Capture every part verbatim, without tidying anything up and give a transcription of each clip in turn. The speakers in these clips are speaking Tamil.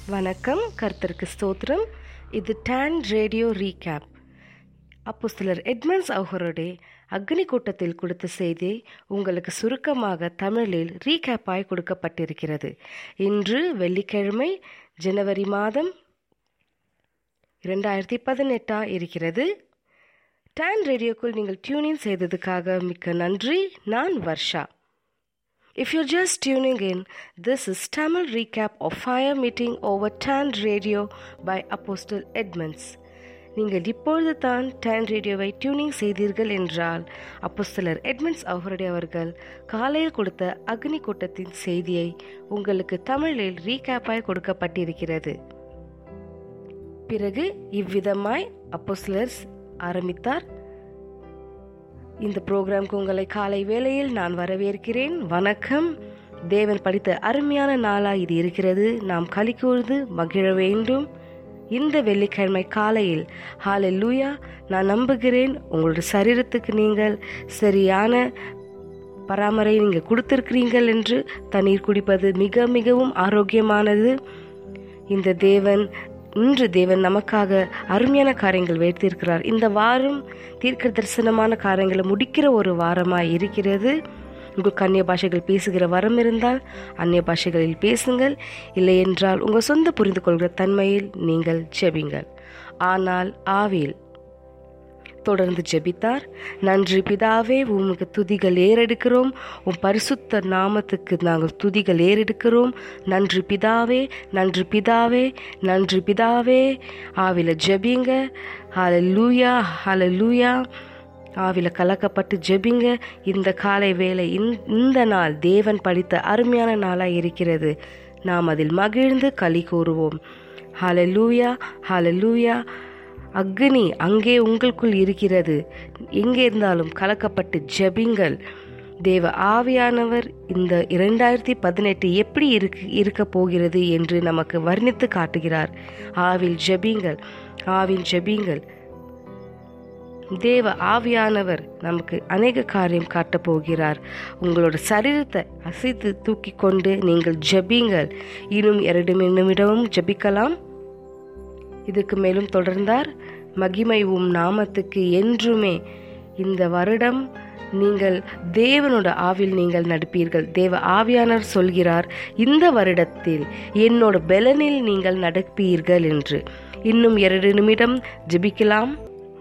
வணக்கம், கர்த்தருக்கு ஸ்தோத்திரம். இது டான் ரேடியோ ரீகேப். அப்போஸ்தலர் எட்மண்ட்ஸ் அவர்களுடைய அக்னி கூட்டத்தில் கொடுத்த செய்தி உங்களுக்கு சுருக்கமாக தமிழில் ரீகேப்பாய் கொடுக்கப்பட்டிருக்கிறது. இன்று வெள்ளிக்கிழமை, ஜனவரி மாதம் இரண்டாயிரத்தி பதினெட்டா இருக்கிறது. டான் ரேடியோக்குள் நீங்கள் டியூனின் செய்ததுக்காக மிக்க நன்றி. நான் Varsha. If you're just tuning in, this is Tamil recap of Fire Meeting over Tan Radio by Apostle Edmonds. நீங்கள் இப்பொழுது தான் டான் ரேடியோவை டியூனிங் செய்தீர்கள் என்றால், அப்போஸ்தலர் எட்மண்ட்ஸ் அவருடைய அவர்கள் காலையில் கொடுத்த அக்னி கூட்டத்தின் செய்தியை உங்களுக்கு தமிழில் ரீகேப்பாய் கொடுக்கப்பட்டிருக்கிறது. பிறகு இவ்விதமாய் அப்போஸ்தலர் ஆரம்பித்தார். இந்த ப்ரோக்ராம்க்கு உங்களை காலை வேளையில் நான் வரவேற்கிறேன். வணக்கம். தேவன் படித்த அருமையான நாளாக இது இருக்கிறது. நாம் களி கூர்ந்து மகிழ வேண்டும். இந்த வெள்ளிக்கிழமை காலையில் ஹல்லேலூயா. நான் நம்புகிறேன் உங்களுடைய சரீரத்துக்கு நீங்கள் சரியான பராமரை நீங்கள் கொடுத்திருக்கிறீர்கள் என்று. தண்ணீர் குடிப்பது மிக மிகவும் ஆரோக்கியமானது. இந்த தேவன் இன்று தேவன் நமக்காக அருமையான காரியங்கள் வைத்திருக்கிறார். இந்த வாரம் தீர்க்க தரிசனமான காரியங்களை முடிக்கிற ஒரு வாரமாய் இருக்கிறது. உங்களுக்கு அந்நிய பாஷைகள் பேசுகிற வரம் இருந்தால் அந்நிய பாஷைகளில் பேசுங்கள். இல்லை என்றால் உங்கள் சொந்த புரிந்து கொள்கிற தன்மையில் நீங்கள் ஜெபிங்கள். ஆனால் ஆவியில் தொடர்ந்து ஜெபித்தார். நன்றி பிதாவே, உமக்கு துதிகள் ஏறெடுக்கிறோம். உம் பரிசுத்த நாமத்துக்கு நாங்கள் துதிகள் ஏறெடுக்கிறோம். நன்றி பிதாவே, நன்றி பிதாவே, நன்றி பிதாவே. ஆவில ஜெபிங்க. ஹல்லேலூயா, ஹல்லேலூயா. ஆவில கலக்கப்பட்டு ஜெபிங்க. இந்த காலை வேளை, இந்த நாள் தேவன் படித்த அருமையான நாளாக இருக்கிறது. நாம் அதில் மகிழ்ந்து களி கூறுவோம். ஹல்லேலூயா, ஹல்லேலூயா. அக்னி அங்கே உங்களுக்குள் இருக்கிறது. எங்கே இருந்தாலும் கலக்கப்பட்டு ஜெபிங்கள். தேவ ஆவியானவர் இந்த இரண்டாயிரத்தி பதினெட்டு எப்படி இருக்கு இருக்க போகிறது என்று நமக்கு வர்ணித்து காட்டுகிறார். ஆவில் ஜெபிங்கள், ஆவில் ஜெபிங்கள். தேவ ஆவியானவர் நமக்கு அநேக காரியம் காட்டப் போகிறார். உங்களோட சரீரத்தை அசைத்து தூக்கி கொண்டு நீங்கள் ஜெபிங்கள். இன்னும் இரண்டு நிமிடமும் ஜெபிக்கலாம். இதுக்கு மேலும் தொடர்ந்தார். மகிமை உம் நாமத்துக்கு என்றுமே. இந்த வருடம் நீங்கள் தேவனோட ஆவில் நீங்கள் நடப்பீர்கள். தேவ ஆவியானவர் சொல்கிறார், இந்த வருடத்தில் என்னோட பெலனில் நீங்கள் நடப்பீர்கள் என்று. இன்னும் இரண்டு நிமிடம் ஜெபிக்கலாம்.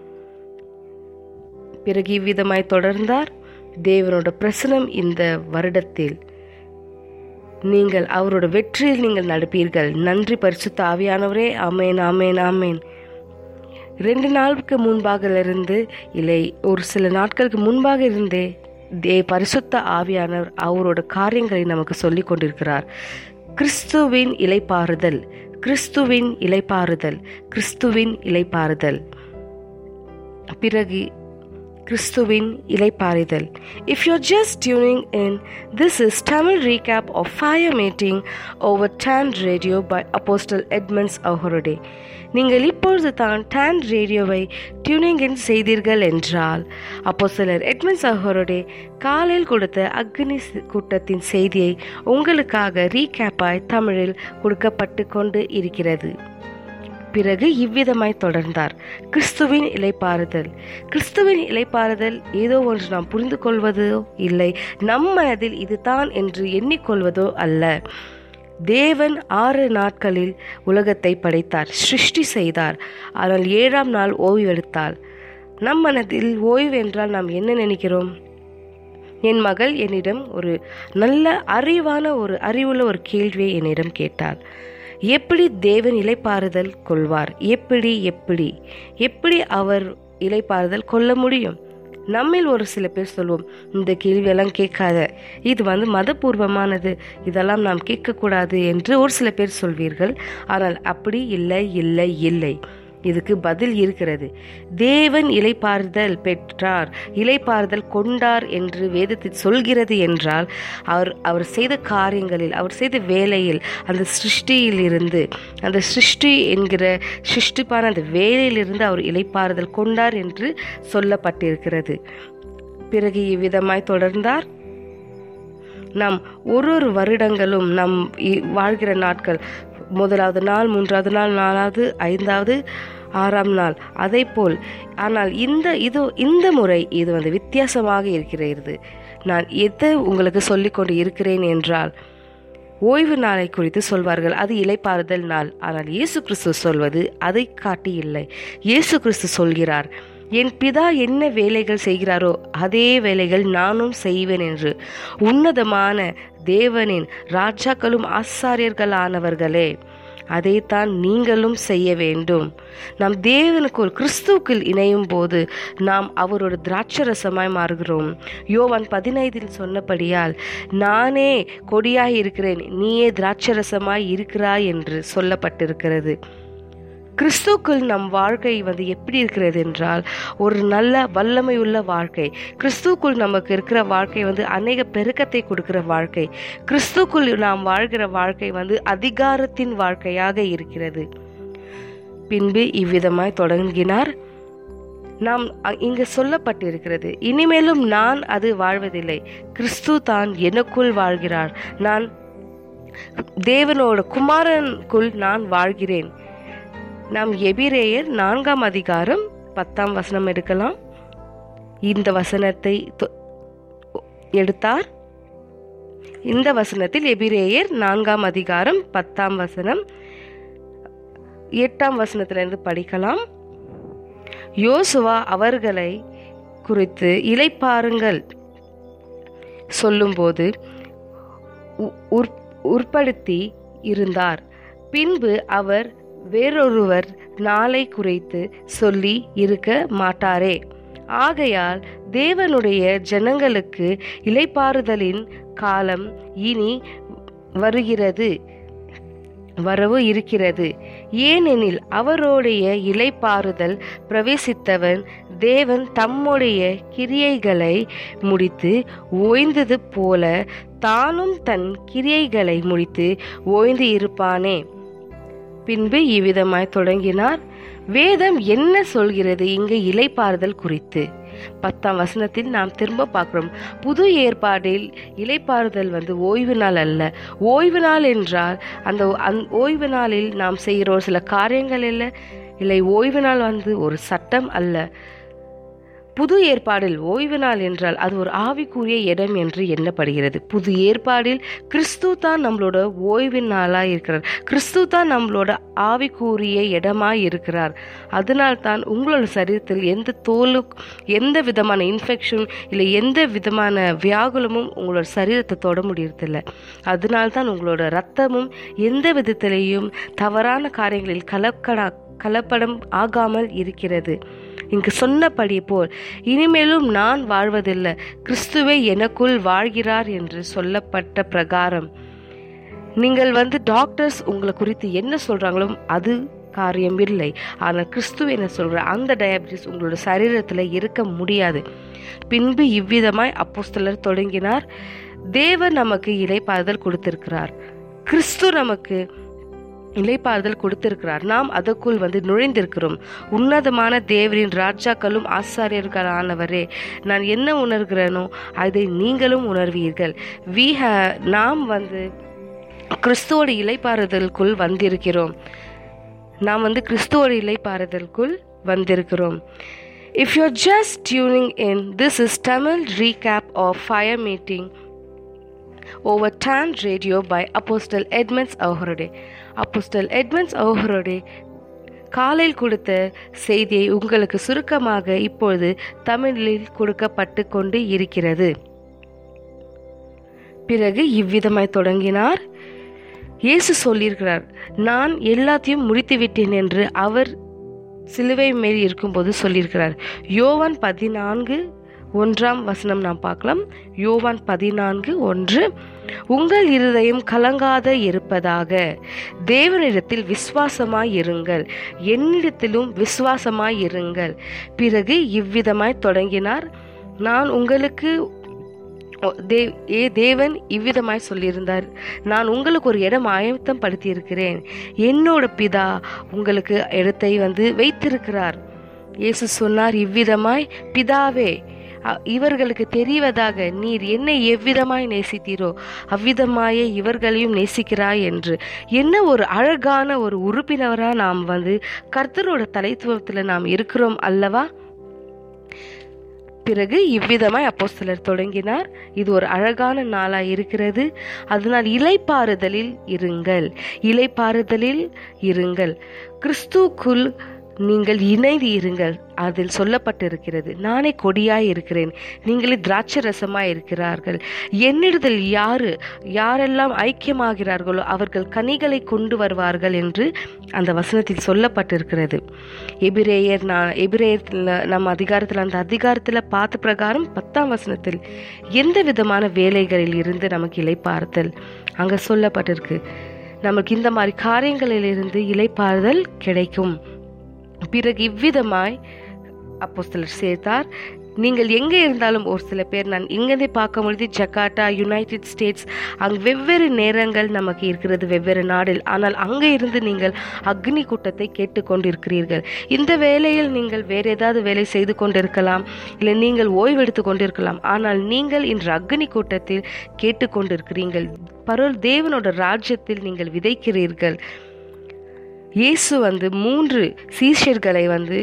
பிறகு இவ்விதமாய் தொடர்ந்தார். தேவனோட பிரசனம் இந்த வருடத்தில் நீங்கள் அவரோட வெற்றியில் நீங்கள் நடப்பீர்கள். நன்றி பரிசுத்த ஆவியானவரே. ஆமேன், ஆமேன், ஆமேன். ரெண்டு நாளுக்கு முன்பாக இருந்து இல்லை ஒரு சில நாட்களுக்கு முன்பாக இருந்தே தே பரிசுத்த ஆவியானவர் அவரோட காரியங்களை நமக்கு சொல்லி கொண்டிருக்கிறார். கிறிஸ்துவின் இளைப்பாறுதல், கிறிஸ்துவின் இளைப்பாறுதல், கிறிஸ்துவின் இளைப்பாறுதல். பிறகு கிறிஸ்துவின் இளைப்பாறுதல். If you're just tuning in, this is Tamil recap of Fire Meeting over Tan Radio by Apostle Edmonds அவர்களுடைய. நீங்கள் இப்பொழுது தான் டான் ரேடியோவை டியூனிங் இன் செய்தீர்கள் என்றால், அப்போஸ்தலர் எட்மண்ட்ஸ் அவர்களுடைய காலையில் கொடுத்த அக்னி கூட்டத்தின் செய்தியை உங்களுக்காக ரீகேப்பாய் தமிழில் கொடுக்கப்பட்டு கொண்டு இருக்கிறது. பிறகு இவ்விதமாய் தொடர்ந்தார். கிறிஸ்துவின் இளைப்பாறுதல். கிறிஸ்துவின் இளைப்பாறுதல் ஏதோ ஒன்று நாம் புரிந்து கொள்வதோ இல்லை, நம் மனதில் இதுதான் என்று எண்ணிக்கொள்வதோ அல்ல. தேவன் ஆறு நாட்களில் உலகத்தை படைத்தார், சிருஷ்டி செய்தார். ஆனால் ஏழாம் நாள் ஓய்வெடுத்தார். நம் மனதில் ஓய்வு என்றால் நாம் என்ன நினைக்கிறோம்? என் மகள் என்னிடம் ஒரு நல்ல அறிவான ஒரு அறிவுள்ள ஒரு கேள்வியை என்னிடம் கேட்டார். எப்படி தேவன் இளைப்பாறுதல் கொள்வார்? எப்படி எப்படி எப்படி அவர் இளைப்பாறுதல் கொள்ள முடியும்? நம்மில் ஒரு சில பேர் சொல்வோம், இந்த கேள்வியெல்லாம் கேட்காத, இது வந்து மதபூர்வமானது, இதெல்லாம் நாம் கேட்கக்கூடாது என்று ஒரு சில பேர் சொல்வீர்கள். ஆனால் அப்படி இல்லை, இல்லை, இல்லை. இதுக்கு பதில் இருக்கிறது. தேவன் இளைப்பாறுதல் பெற்றார், இளைப்பாறுதல் கொண்டார் என்று வேதத்தில் சொல்கிறது என்றால், அவர் அவர் செய்த காரியங்களில், அவர் செய்த வேலையில், அந்த சிருஷ்டியில் இருந்து, அந்த சிருஷ்டி என்கிற சிருஷ்டிப்பான அந்த வேலையிலிருந்து அவர் இளைப்பாறுதல் கொண்டார் என்று சொல்லப்பட்டிருக்கிறது. பிறகு இவ்விதமாய் தொடர்ந்தார். நாம் ஒரு ஒரு வருடங்களும் நம் வாழ்கிற நாட்கள் முதலாவது நாள், மூன்றாவது நாள், நாலாவது, ஐந்தாவது, ஆறாம் நாள் அதை போல். ஆனால் இந்த இது இந்த முறை இது வந்து வித்தியாசமாக இருக்கிறது. நான் எதை உங்களுக்கு சொல்லிக்கொண்டு இருக்கிறேன் என்றால், ஓய்வு நாளை குறித்து சொல்வார்கள், அது இளைப்பாறுதல் நாள். ஆனால் இயேசு கிறிஸ்து சொல்வது அதை காட்டி இல்லை. இயேசு கிறிஸ்து சொல்கிறார், என் பிதா என்ன வேலைகள் செய்கிறாரோ அதே வேலைகள் நானும் செய்வேன் என்று. உன்னதமான தேவனின் ராஜாக்களும் ஆசாரியர்களானவர்களே, அதைத்தான் நீங்களும் செய்ய வேண்டும். நாம் தேவனுக்குள் கிறிஸ்துவுக்குள் இணையும் போது நாம் அவரோட திராட்சரசமாய் மாறுகிறோம். யோவான் பதினைந்தில் சொன்னபடியால், நானே கொடியாய் இருக்கிறேன், நீயே திராட்சரசமாய் இருக்கிறாய் என்று சொல்லப்பட்டிருக்கிறது. கிறிஸ்துக்குள் நம் வாழ்க்கை வந்து எப்படி இருக்கிறது என்றால், ஒரு நல்ல வல்லமை உள்ள வாழ்க்கை. கிறிஸ்துக்குள் நமக்கு இருக்கிற வாழ்க்கை வந்து அநேக பெருக்கத்தை கொடுக்கிற வாழ்க்கை. கிறிஸ்துக்குள் நாம் வாழ்கிற வாழ்க்கை வந்து அதிகாரத்தின் வாழ்க்கையாக இருக்கிறது. பின்பு இவ்விதமாய் தொடங்கினார். நாம் இங்கு சொல்லப்பட்டிருக்கிறது, இனிமேலும் நான் அது வாழ்வதில்லை, கிறிஸ்து தான் எனக்குள் வாழ்கிறார். நான் தேவனோட குமாரனுக்குள் நான் வாழ்கிறேன். நாம் எபிரேயர் நான்காம் அதிகாரம் பத்தாம் வசனம் எடுக்கலாம். இந்த வசனத்தை எடுத்தார். இந்த வசனத்தில் எபிரேயர் நான்காம் அதிகாரம் பத்தாம் வசனம் எட்டாம் வசனத்திலிருந்து படிக்கலாம். யோசுவா அவர்களை குறித்து இளைப்பாறுங்கள் சொல்லும்போது உட்படுத்தி இருந்தார். பின்பு அவர் வேறொருவர் நாளை குறித்து சொல்லி இருக்க மாட்டாரே. ஆகையால் தேவனுடைய ஜனங்களுக்கு இளைப்பாறுதலின் காலம் இனி வருகிறது வரவு இருக்கிறது. ஏனெனில் அவருடைய இளைப்பாறுதல் பிரவேசித்தவன் தேவன் தம்முடைய கிரியைகளை முடித்து ஓய்ந்தது போல தானும் தன் கிரியைகளை முடித்து ஓய்ந்து இருப்பானே. பின்பு இவ்விதமாய் தொடங்கினார். வேதம் என்ன சொல்கிறது இங்கு இளைப்பாறுதல் குறித்து? பத்தாம் வசனத்தில் நாம் திரும்ப பார்க்கிறோம். புது ஏற்பாடில் இளைப்பாறுதல் வந்து ஓய்வு நாள் அல்ல. ஓய்வு நாள் என்றால் அந்த அந் ஓய்வு நாளில் நாம் செய்கிற ஒரு சில காரியங்கள் இல்லை இல்லை ஓய்வு நாள் வந்து ஒரு சட்டம் அல்ல. புது ஏற்பாடில் ஓய்வு நாள் என்றால் அது ஒரு ஆவிக்குரிய இடம் என்று எண்ணப்படுகிறது. புது ஏற்பாடில் கிறிஸ்து தான் நம்மளோட ஓய்வு நாளாக இருக்கிறார். கிறிஸ்து தான் நம்மளோட ஆவிக்குரிய இடமாய் இருக்கிறார். அதனால்தான் உங்களோட சரீரத்தில் எந்த தோலு எந்த விதமான இன்ஃபெக்ஷன் இல்லை எந்த விதமான வியாகுலமும் உங்களோட சரீரத்தை தொட முடியறதில்லை. அதனால்தான் உங்களோட இரத்தமும் எந்த விதத்திலையும் தவறான காரியங்களில் கலக்கடா கலப்படம் ஆகாமல் இருக்கிறது. இங்கு சொன்னபடி போல் இனிமேலும் நான் வாழ்வதில்லை, கிறிஸ்துவே எனக்குள் வாழ்கிறார் என்று சொல்லப்பட்ட பிரகாரம் நீங்கள் வந்து டாக்டர்ஸ் உங்களை குறித்து என்ன சொல்றாங்களோ அது காரியம் இல்லை. ஆனால் கிறிஸ்துவ என்ன சொல்ற அந்த டயபிட்டிஸ் உங்களோட சரீரத்தில் இருக்க முடியாது. பின்பு இவ்விதமாய் அப்போஸ்தலர் தொடங்கினார். தேவன் நமக்கு இளைப்பாறுதல் கொடுத்திருக்கிறார். கிறிஸ்து நமக்கு இளைப்பாறுதல் கொடுத்திருக்கிறார். நாம் அதற்குள் வந்து நுழைந்திருக்கிறோம். உன்னதமான தேவரின் ராஜாக்களும் ஆசாரியர்களானவரே, நான் என்ன உணர்கிறேனோ அதை நீங்களும் உணர்வீர்கள். வி ஹ நாம் வந்து கிறிஸ்துவோட இளைப்பாறுதலுக்குள் வந்திருக்கிறோம். நாம் வந்து கிறிஸ்துவோட இளைப்பாறுதலுக்குள் வந்திருக்கிறோம். If you're just tuning in, this is Tamil recap of fire meeting over Tan Radio by Apostle Edmonds Ahorade. Apostle Edmonds Ahorade காலையில் கொடுத்த செய்தியை உங்களுக்கு சுருக்கமாக இப்பொழுது தமிழில் கொடுக்கப்பட்டு கொண்டு இருக்கிறது. பிறகு இவ்விதமாய் தொடங்கினார். இயேசு சொல்லியிருக்கிறார், நான் எல்லாத்தையும் முடித்து விட்டேன் என்று அவர் சிலுவை மேல் இருக்கும்போது சொல்லியிருக்கிறார். யோவான் பதினான்கு ஒன்றாம் வசனம் நாம் பார்க்கலாம். யோவான் பதினான்கு ஒன்று, உங்கள் இருதயம் கலங்காத இருப்பதாக, தேவனிடத்தில் விசுவாசமாய் இருங்கள், என்னிடத்திலும் விசுவாசமாய் இருங்கள். பிறகு இவ்விதமாய் தொடங்கினார். நான் உங்களுக்கு ஏ தேவன் இவ்விதமாய் சொல்லியிருந்தார், நான் உங்களுக்கு ஒரு இடம் ஆயத்தம் படுத்தி இருக்கிறேன். என்னோட பிதா உங்களுக்கு இடத்தை வந்து வைத்திருக்கிறார். இயேசு சொன்னார் இவ்விதமாய், பிதாவே இவர்களுக்கு தெரிவதாக நீர் என்னை எவ்விதமாய் நேசித்தீரோ அவ்விதமாயே இவர்களையும் நேசிக்கிறாய் என்று. என்ன ஒரு அழகான ஒரு உறுப்பினராக நாம் வந்து கர்த்தரோட தலைத்துவத்தில் நாம் இருக்கிறோம் அல்லவா? பிறகு இவ்விதமாய் அப்போஸ்தலர் தொடங்கினார். இது ஒரு அழகான நாளாய் இருக்கிறது. அதனால் இளைப்பாறுதலில் இருங்கள், இளைப்பாறுதலில் இருங்கள், கிறிஸ்துவுக்குள் நீங்கள் இணைந்து இருங்கள். அதில் சொல்லப்பட்டிருக்கிறது, நானே கொடியாய் இருக்கிறேன், நீங்களே திராட்சை ரசமாய் இருக்கிறார்கள். என்னிடத்தில் யாரு யாரெல்லாம் ஐக்கியமாகிறார்களோ அவர்கள் கனிகளை கொண்டு வருவார்கள் என்று அந்த வசனத்தில் சொல்லப்பட்டிருக்கிறது. எபிரேயர் நான் எபிரேயர் நம்ம அதிகாரத்தில் அந்த அதிகாரத்தில் பார்த்த பிரகாரம் பத்தாம் வசனத்தில் எந்த விதமான வேலைகளில் இருந்து நமக்கு இளைப்பாறுதல் அங்கே சொல்லப்பட்டிருக்கு. நமக்கு இந்த மாதிரி காரியங்களிலிருந்து இளைப்பாறுதல் கிடைக்கும். பிறகு இவ்விதமாய் அப்போஸ்தலர் சேர்த்தார், நீங்கள் எங்கே இருந்தாலும், ஒரு சில பேர் நான் இங்கே பார்க்க முடியுது ஜகார்த்தா, யுனைடெட் ஸ்டேட்ஸ், அங்கே வெவ்வேறு நேரங்கள் நமக்கு இருக்கிறது வெவ்வேறு நாடில். ஆனால் அங்கே இருந்து நீங்கள் அக்னி கூட்டத்தை கேட்டுக்கொண்டிருக்கிறீர்கள். இந்த வேளையில் நீங்கள் வேறு ஏதாவது வேலை செய்து கொண்டிருக்கலாம், இல்லை நீங்கள் ஓய்வெடுத்து கொண்டிருக்கலாம். ஆனால் நீங்கள் இன்று அக்னி கூட்டத்தில் கேட்டுக்கொண்டிருக்கிறீர்கள். பரல் தேவனோட ராஜ்யத்தில் நீங்கள் விதைக்கிறீர்கள். இயேசு வந்து மூன்று சீஷர்களை வந்து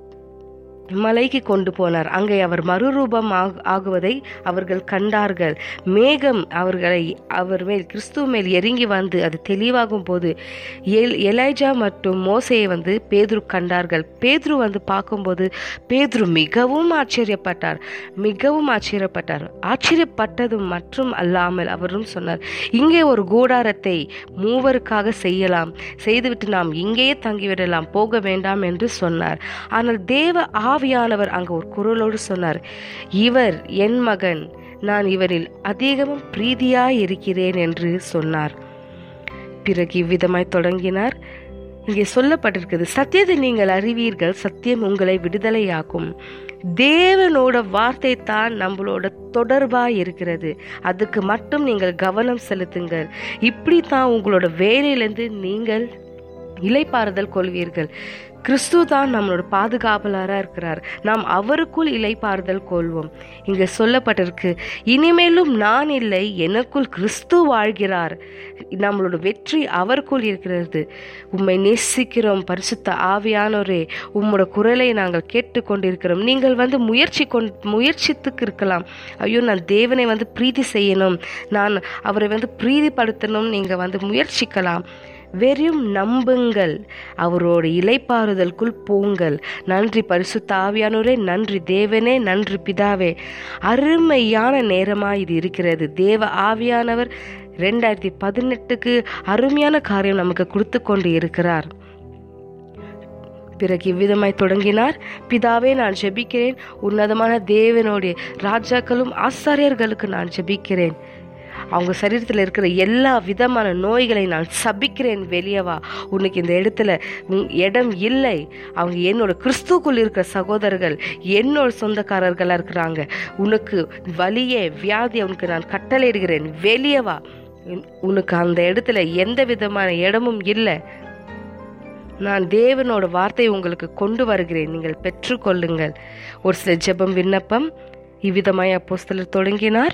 மலைக்கு கொண்டு போனார். அங்கே அவர் மறுரூபம் ஆகுவதை அவர்கள் கண்டார்கள். மேகம் அவர்களை அவர் மேல் கிறிஸ்துவ மேல் இறங்கி வந்து அது தெளிவாகும் போது எல் எலைஜா மற்றும் மோசையை வந்து பேதுரு கண்டார்கள். பேதுரு வந்து பார்க்கும்போது பேதுரு மிகவும் ஆச்சரியப்பட்டார் மிகவும் ஆச்சரியப்பட்டார் ஆச்சரியப்பட்டது மற்றும் அல்லாமல் அவரும் சொன்னார், இங்கே ஒரு கூடாரத்தை மூவருக்காக செய்யலாம், செய்துவிட்டு நாம் இங்கேயே தங்கிவிடலாம், போக வேண்டாம் என்று சொன்னார். ஆனால் தேவ ஆவியானவர் அங்கு ஒரு குரலோடு சொன்னார், இவர் என் மகன், நான் இவரில் அதிகமும் பிரீதியாய் இருக்கிறேன் என்று சொன்னார். பிறகு இவ்விதமாய் தொடங்கினார். இங்கே சொல்லப்பட்டிருக்கிறது, சத்தியத்தை நீங்கள் அறிவீர்கள், சத்தியம் உங்களை விடுதலையாக்கும். தேவனோட வார்த்தை தான் நம்மளோட தொடர்பாக இருக்கிறது. அதுக்கு மட்டும் நீங்கள் கவனம் செலுத்துங்கள். இப்படி தான் உங்களோட வேலையிலிருந்து நீங்கள் இளைப்பாறுதல் கொள்வீர்கள். கிறிஸ்து தான் நம்மளோட பாதுகாவலராக இருக்கிறார். நாம் அவருக்குள் இளைப்பாறுதல் கொள்வோம். இங்கே சொல்லப்பட்டிருக்கு, இனிமேலும் நான் இல்லை, எனக்குள் கிறிஸ்து வாழ்கிறார். நம்மளோட வெற்றி அவருக்குள் இருக்கிறது. உம்மை நேசிக்கிறோம் பரிசுத்த ஆவியானோரே, உம்மோட குரலை நாங்கள் கேட்டுக்கொண்டிருக்கிறோம். நீங்கள் வந்து முயற்சி கொண் முயற்சித்துக்கு இருக்கலாம், ஐயோ நான் தேவனை வந்து பிரீதி செய்யணும், நான் அவரை வந்து பிரீதிப்படுத்தணும், நீங்கள் வந்து முயற்சிக்கலாம். வெறும் நம்புங்கள், அவரோட இளைப்பாறுதலுக்குள் போங்கள். நன்றி பரிசுத்த ஆவியானோரே, நன்றி தேவனே, நன்றி பிதாவே. அருமையான நேரமாக இது இருக்கிறது. தேவ ஆவியானவர் ரெண்டாயிரத்தி பதினெட்டுக்கு அருமையான காரியம் நமக்கு கொடுத்து கொண்டு இருக்கிறார். பிறகு இவ்விதமாய் தொடங்கினார், பிதாவே நான் ஜெபிக்கிறேன், உன்னதமான தேவனுடைய ராஜாக்களும் ஆசாரியர்களுக்கு நான் ஜெபிக்கிறேன். அவங்க சரீரத்தில் இருக்கிற எல்லா விதமான நோய்களை நான் சபிக்கிறேன், வெளியவா, உனக்கு இந்த இடத்துல இடம் இல்லை. அவங்க என்னோட கிறிஸ்துக்குள் இருக்கிற சகோதரர்கள், என்னோட சொந்தக்காரர்களாக இருக்கிறாங்க. உனக்கு வலியே வியாதி உனக்கு நான் கட்டளையிடுகிறேன், வெளியவா, உனக்கு அந்த இடத்துல எந்த விதமான இடமும் இல்லை. நான் தேவனோட வார்த்தையை உங்களுக்கு கொண்டு வருகிறேன், நீங்கள் பெற்றுக்கொள்ளுங்கள். ஒரு சில ஜெபம் விண்ணப்பம் இவ்விதமாய் அப்போஸ்தலர் தொடங்கினார்.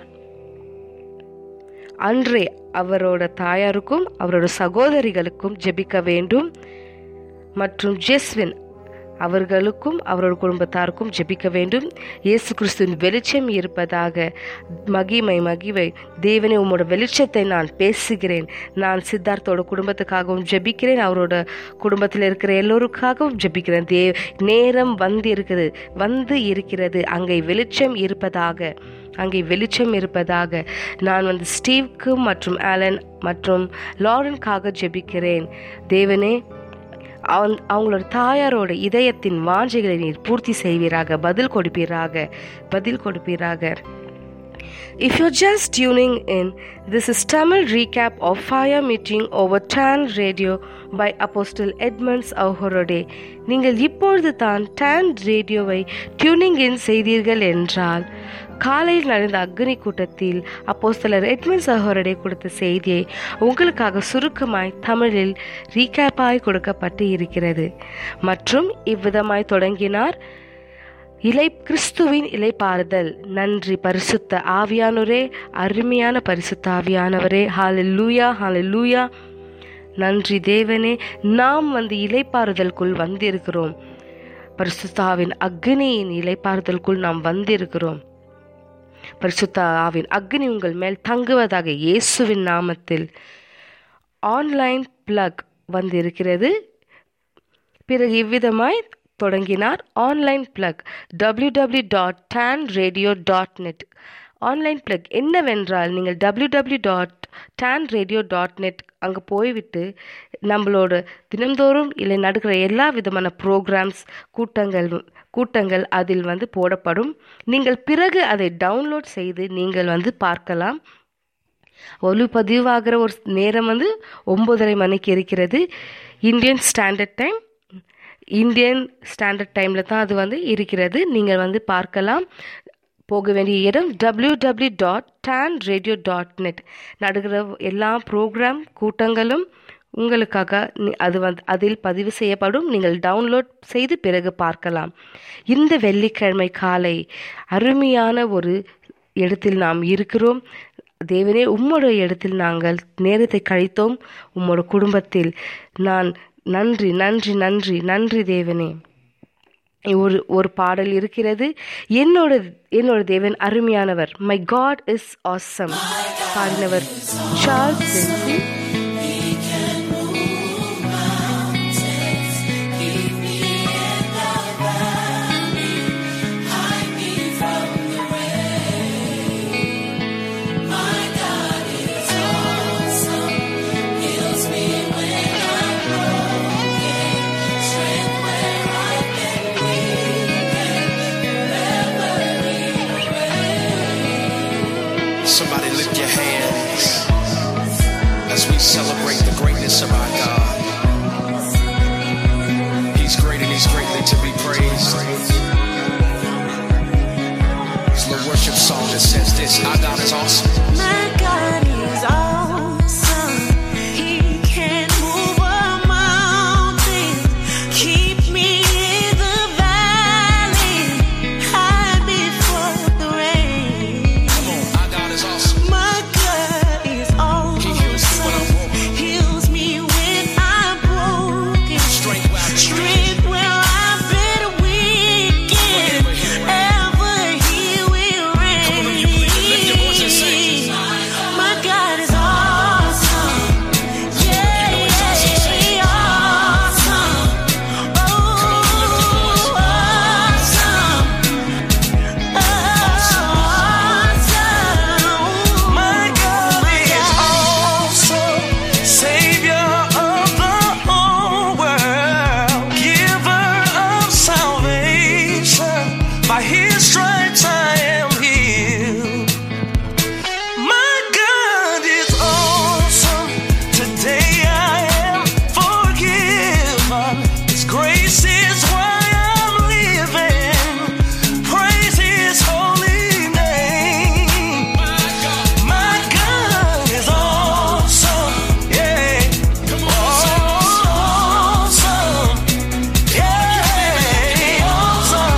அன்றே அவரோட தாயாருக்கும் அவரோட சகோதரிகளுக்கும் ஜெபிக்க வேண்டும். மற்றும் ஜெஸ்வின் அவர்களுக்கும் அவரோட குடும்பத்தாருக்கும் ஜெபிக்க வேண்டும். இயேசு கிறிஸ்துவின் வெளிச்சம் இருப்பதாக. மகிமை மகிமை தேவனே, உம்மோட வெளிச்சத்தை நான் பேசுகிறேன். நான் சித்தார்த்தோட குடும்பத்துக்காகவும் ஜெபிக்கிறேன், அவரோட குடும்பத்தில் இருக்கிற எல்லோருக்காகவும் ஜெபிக்கிறேன். தே நேரம் வந்து இருக்குது வந்து இருக்கிறது அங்கே வெளிச்சம் இருப்பதாக அங்கே வெளிச்சம் இருப்பதாக. நான் வந்து ஸ்டீவ்க்கு மற்றும் ஆலன் மற்றும் லாரனுக்காக ஜெபிக்கிறேன். தேவனே, அவன் அவங்களோட தாயாரோட இதயத்தின் வாஞ்சைகளை நீர் பூர்த்தி செய்வீராக, பதில் கொடுப்பீராக பதில் கொடுப்பீராக. If you're just tuning in, this is Tamil recap of Fire Meeting over Tan Radio by Apostle Edmunds Ahorode. நீங்கள் இப்பொழுது தான் டான் ரேடியோவை டியூனிங் இன் செய்தீர்கள் என்றால், காலையில் நடந்த அக்னி கூட்டத்தில் அப்போஸ்தலர் எட்மண்ட்ஸ் அஹோரடே கொடுத்த செய்தியை உங்களுக்காக சுருக்கமாய் தமிழில் ரீகேப்பாய் கொடுக்கப்பட்டு இருக்கிறது. மற்றும் இவ்விதமாய் தொடங்கினார், இலை கிறிஸ்துவின் இலைப்பாறுதல். நன்றி பரிசுத்த ஆவியானவரே, அருமையான பரிசுத்த ஆவியானவரே. ஹல்லேலூயா, ஹல்லேலூயா. நன்றி தேவனே, நாம் வந்து இலைப்பாறுதலுக்குள் வந்திருக்கிறோம். பரிசுத்தாவின் அக்னியின் இலைப்பாறுதலுக்குள் நாம் வந்திருக்கிறோம். பரிசுத்த ஆவின் அக்னி உங்கள் மேல் தங்குவதாக இயேசுவின் நாமத்தில். ஆன்லைன் பிளக் வந்திருக்கிறது. பிறகு இவ்விதமாய் தொடங்கினார். Online plug W W W dot Dawn radio dot net. Online plug என்னவென்றால், நீங்கள் W W W dot Dawn radio dot net அங்கே போய்விட்டு நம்மளோட தினந்தோறும் இல்லை நடக்கிற எல்லா விதமான ப்ரோக்ராம்ஸ் கூட்டங்கள் கூட்டங்கள் அதில் வந்து போடப்படும். நீங்கள் பிறகு அதை டவுன்லோட் செய்து நீங்கள் வந்து பார்க்கலாம். ஒளிப்பதிவாகிற ஒரு நேரம் வந்து ஒன்பதரை மணிக்கு இருக்கிறது. Indian standard time Indian standard டைமில் தான் அது வந்து இருக்கிறது. நீங்கள் வந்து பார்க்கலாம். போக வேண்டிய இடம் W W W dot Dawn radio dot net. நடக்கிற எல்லா ப்ரோக்ராம் கூட்டங்களும் உங்களுக்காக அது வந்து அதில் பதிவு செய்யப்படும். நீங்கள் டவுன்லோட் செய்து பிறகு பார்க்கலாம். இந்த வெள்ளிக்கிழமை காலை அருமையான ஒரு இடத்தில் நாம் இருக்கிறோம். தேவனே, உம்முடைய இடத்தில் நாங்கள் நேரத்தை கழித்தோம். உம்மோட குடும்பத்தில் நான் நன்றி நன்றி நன்றி நன்றி தேவனே. ஒரு ஒரு பாடல் இருக்கிறது, என்னோட என்னோட தேவன் அருமையானவர். My god is awesome. பாடினவர் Charles Wesley. Somebody lift your hands as we celebrate the greatness of our God. He's great and He's greatly to be praised. It's the worship song that says this: our God is awesome. My God is awesome. He can move a mountain, keep me in the valley, hide before the rain. Come on, our God is awesome. My God is awesome. He heals me when I'm broken. Heals me when I'm broken. Strength where I've been Strength where I've been weak. Ever He will reign. Lift your voice and sing. My God is awesome. Yeah, yeah, awesome. Oh, awesome. Awesome. My God is awesome, Savior of the whole world, Giver of salvation. By His stripes I am healed. My God is awesome. Today I am forgiven. His grace is why I'm living. Praise His holy name. My God is awesome. Yeah. Awesome. Yeah. Awesome.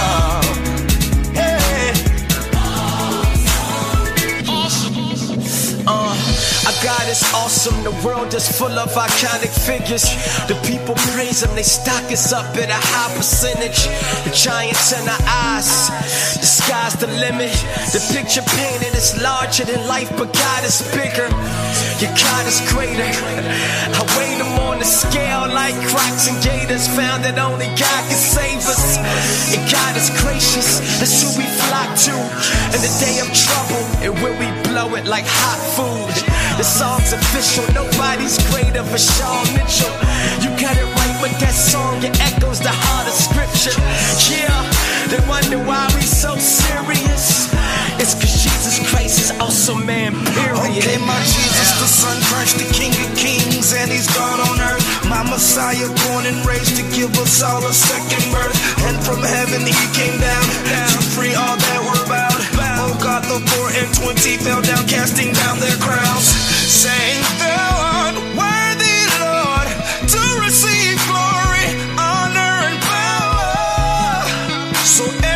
Yeah. Uh, our God is awesome. The world is full of iconic figures. The people praise Him. They stock us up at a high percentage. The giants in our eyes. The sky's the limit. The picture painted is larger than life, but God is bigger. Your God is greater. I weighed Him on the scale like Crocs and Gators. Found that only God can save us. And God is gracious. That's who we flock to in the day of trouble. And when we blow it like hot food. The song's official. Nobody's greater for Shawn Mitchell. You got it right with that song. It echoes the heart of scripture. Yeah, they wonder why we so serious. It's cause Jesus Christ is awesome, man, period. Okay, my Jesus, the Son, Christ, the King of Kings, and He's God on earth. My Messiah, born and raised to give us all a second birth. And from heaven He came down to free all that were bound. Oh God, the four and twenty fell down, casting down their crowns, saying, "Thou art worthy, Lord, to receive glory, honor, and power." So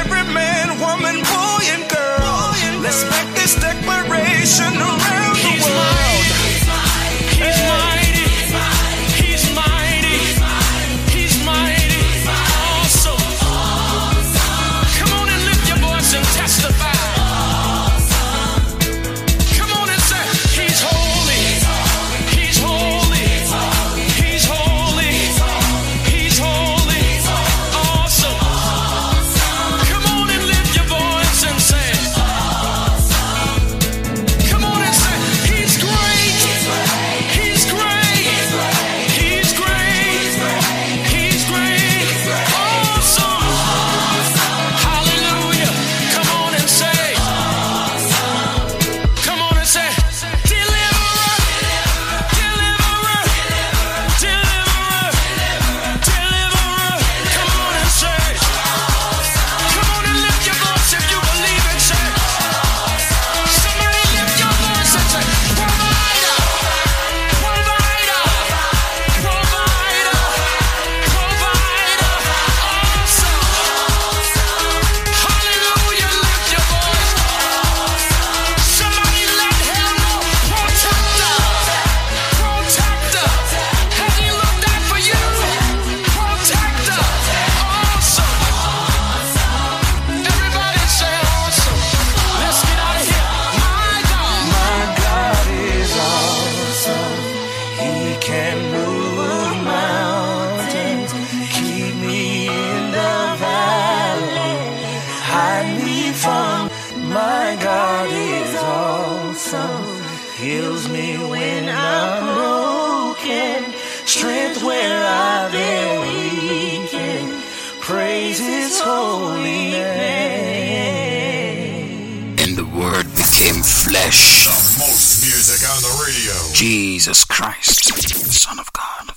where I've been weak and praise His holy name. And the Word became flesh. The most music on the radio. Jesus Christ, the Son of God.